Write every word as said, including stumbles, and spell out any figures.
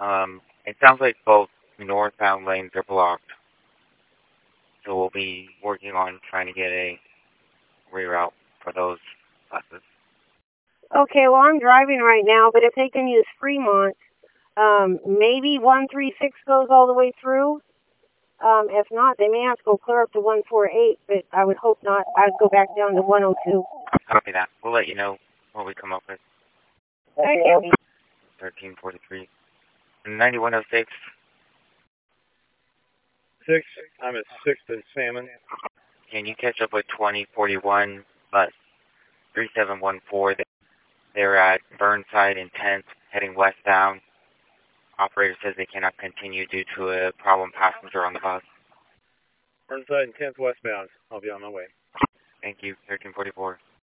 Um, it sounds like both northbound lanes are blocked. So we'll be working on trying to get a reroute for those buses. Okay, well, I'm driving right now, but if they can use Fremont, um, maybe one three six goes all the way through. Um, if not, they may have to go clear up to one four eight, but I would hope not. I'd go back down to one oh two. Copy that. We'll let you know what we come up with. Thank you. thirteen forty-three. ninety-one oh six. Six. I'm at sixth and Salmon. Can you catch up with twenty forty-one bus three seven one four? They're at Burnside and tenth, heading westbound. Operator says they cannot continue due to a problem passenger on the bus. Burnside and tenth westbound. I'll be on my way. Thank you. thirteen forty-four.